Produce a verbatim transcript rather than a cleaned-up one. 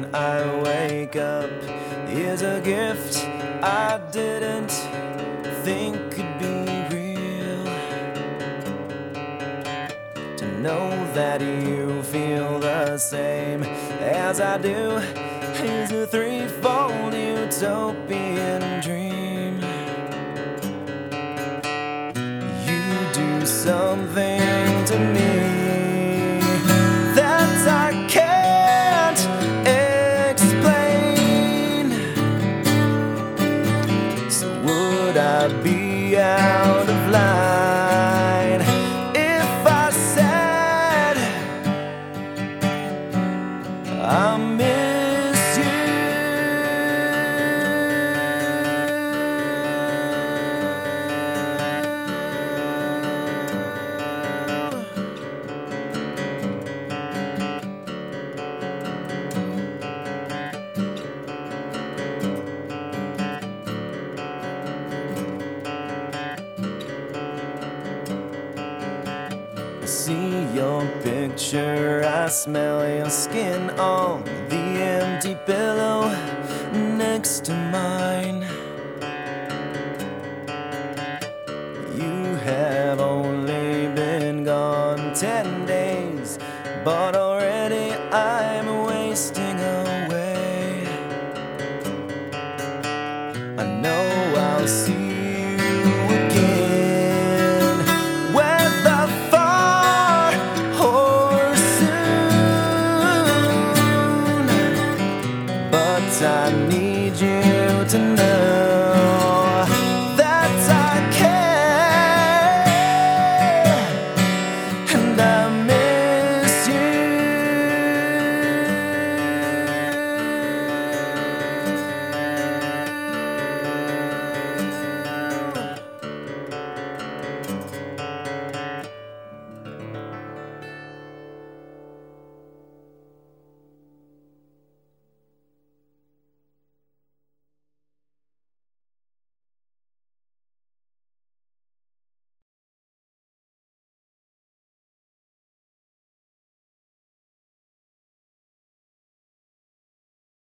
when I wake up is a gift I didn't think could be real. To know that you feel the same as I do is a threefold utopian dream. You do something to me that I can't explain. So would I be out of line if I said I miss you? I see your picture, I smell your skin on the empty pillow next to mine. You have only been gone ten days, but already I'm wasting away. I know I'll see you again, whether far or soon, but I need